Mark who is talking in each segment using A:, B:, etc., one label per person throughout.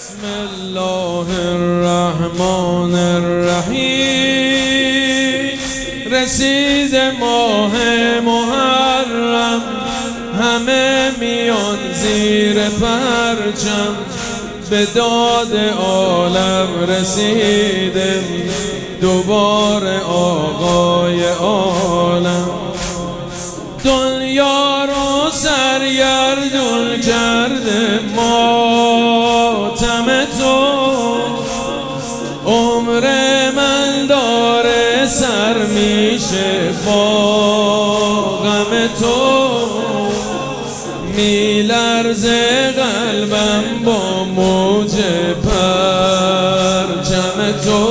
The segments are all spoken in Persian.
A: بسم الله الرحمن الرحیم. رسید ماه محرم، همه میان زیر پرچم، به داد عالم رسیدم، دوباره آقای عالم. دنیا رو سرگردون کرده ماتم تو، عمر من داره سر میشه با غم تو. میلرزه قلبم با موج پرچم تو،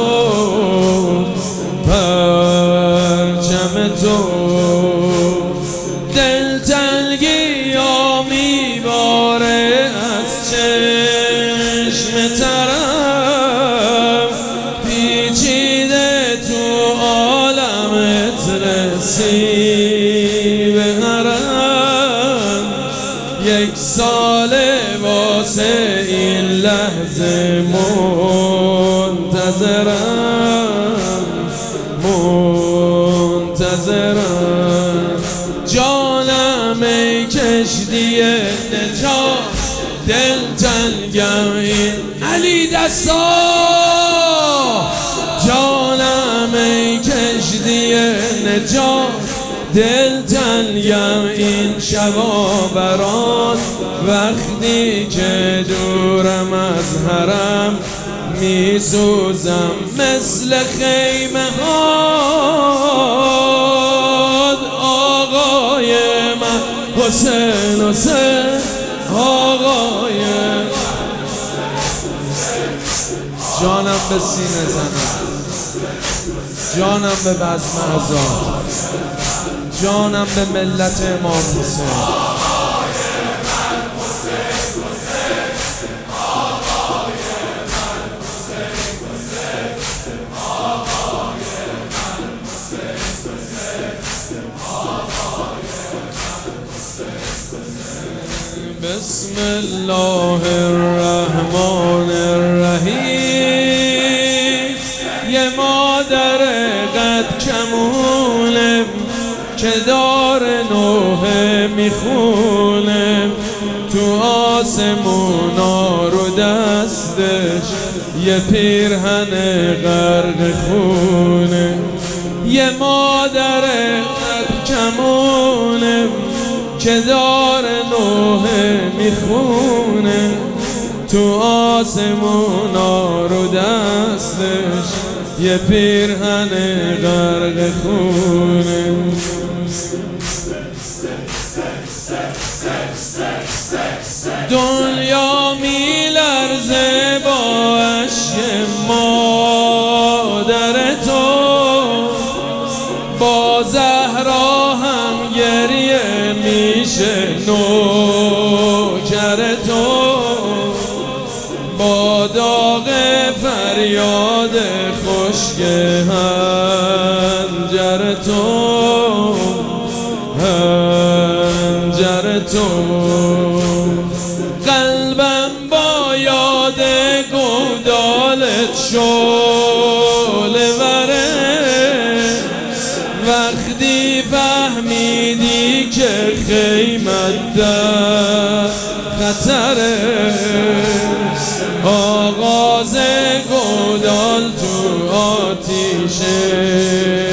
A: پرچم تو. دلتنگی ها میباره از چشم طرف، پیچیده تو عالمت رسی به حرم. یک سال واسه این لحظه منتظرم، منتظرم. جانم ای کشتی نجات، دلتنگم این علی دستا. جانم ای کشتی نجات، دلتنگم این شبا برات. وقتی که دورم از حرم، میسوزم مثل خیمه هاد. آقای من حسین، حسین آقای. جانم به سینه زنم، جانم به بزم آزاد، جانم به ملت امام حسین. بسم الله الرحمن الرحیم. یه مادر قد کمونم که دار نوحه میخونم، تو آسمونا رو دستش یه پیرهن غرق خونه. یه مادر قد کمونم که دار نوحه میخونه، تو آسمونا رو دستش یه پیرهن غرق خونه. دنیا میلرزه با اشک مادر تو، با زهرا هم گریه میشه نوکر تو. با داغ فریاد خشک هنجر تو، هنجر تو. قلبم با یاد گودالت شعله وره، وقتی فهمیدی که خیمت در خطره. آغاز گودال تو آتیشه،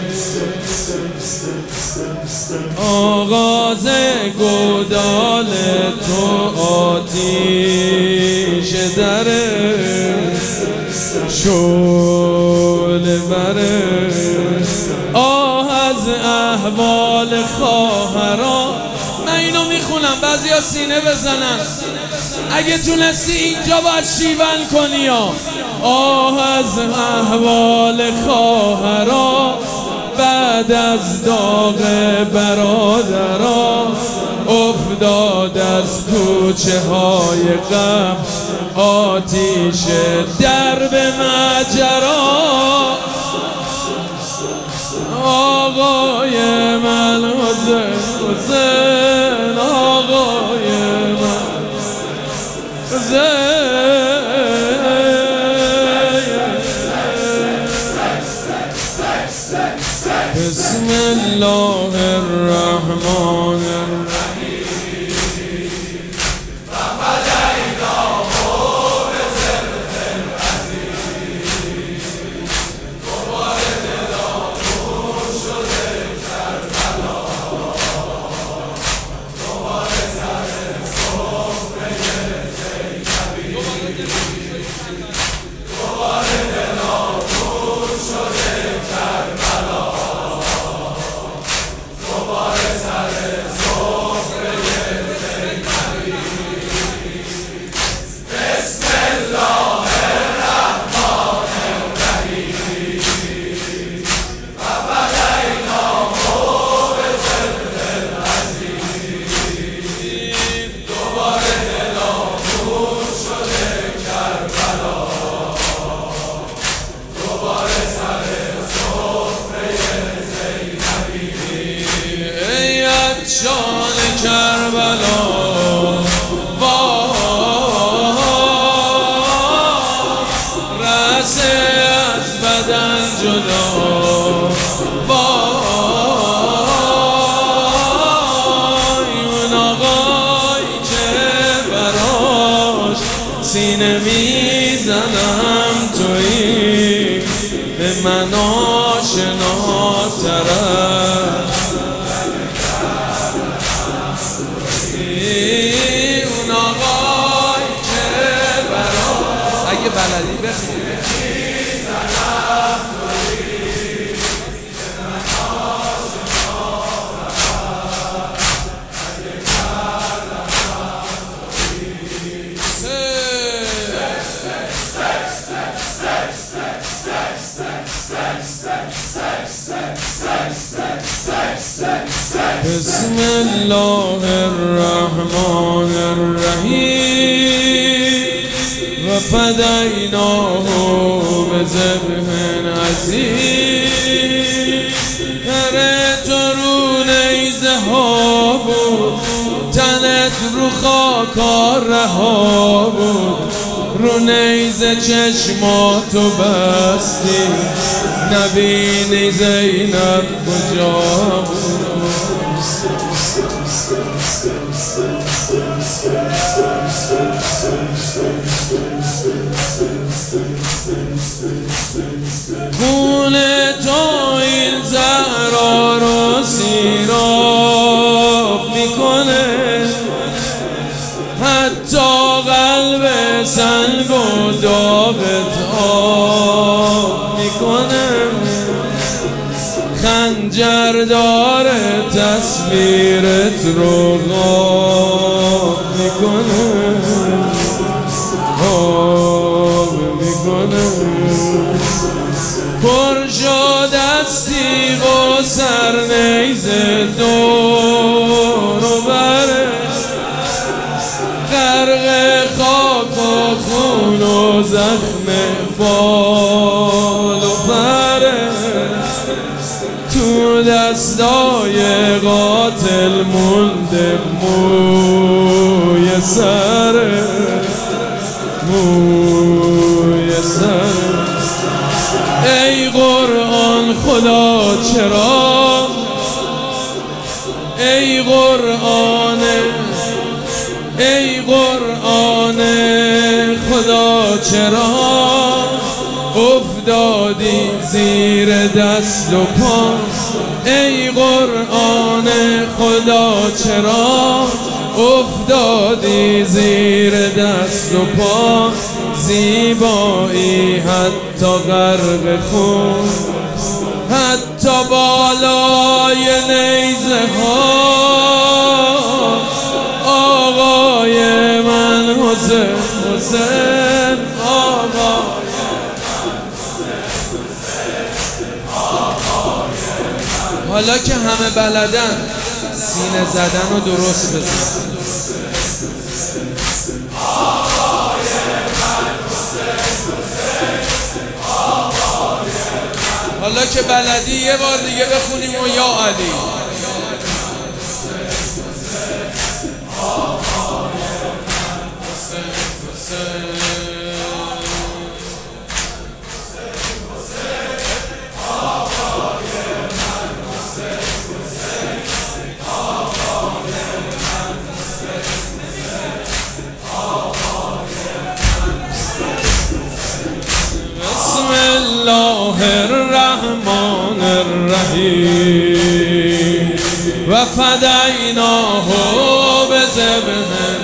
A: آغاز گودال تو آتیشه دره، شعله بره. آه از احوال خواهران. من اینو میخونم، بعضیا سینه بزنن. اگه تونستی اینجا باید شیون کنی. آه از احوال خواهران، بعد از داغ برادران، افتاد از کوچه های غم آتیش درب ماجرا. آقای من حسین، حسین آقای من حسین. الله الرحمن الرحیم شان کربلا رسه از بدن جدا اون آقای که براش سینه میزنم تویی به من آشناترم اون آقای که برام اگه بلدی بخونی بسم الله الرحمن الرحیم و فدیناه بذبح عظیم در تو رو نیزه ها بود تنت رو خاکار رها بود رو نیزه چشماتو بستی نبینی زینب کجا بود خون تو این زهرا رو سیراب میکنه حتی قلب سنگ و داغت آب میکنه خنجر داره تصویرت رو غاب میکنه غاب میکنه پر شد از تیغ و سرنیزه دور و بره غرق خاک و خون و زخم بال و پره تو دستای قاتل مونده موی سره موی سره ای قرآن خدا چرا ای قرآن ای قرآن خدا چرا افتادی زیر دست و پا ای قرآن خدا چرا افتادی زیر دست و پا زیبایی حتی غرق خون حتی بالای نیزه ها آقای من حسین حسین آقای حالا که همه بلدن سینه زدن رو درست بزن حالا که بلدی یه بار دیگه بخونیم و یا علی الله الرحمن الرحیم و فدیناه بذبح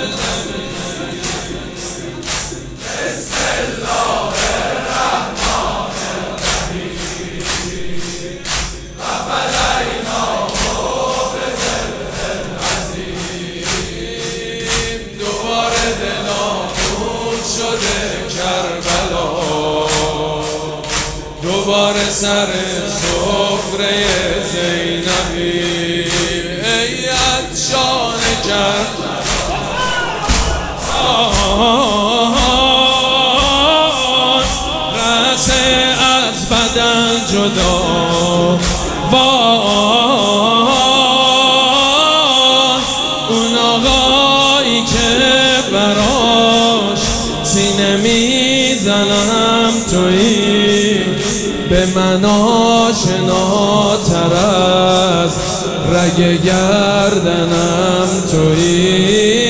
A: دوباره سر سفره زینبی ای عطشان کربلا رسه از بدن جدا اون آقایی که براش سینه میزنم تویی به من آشناتر از رگ گردنم تویی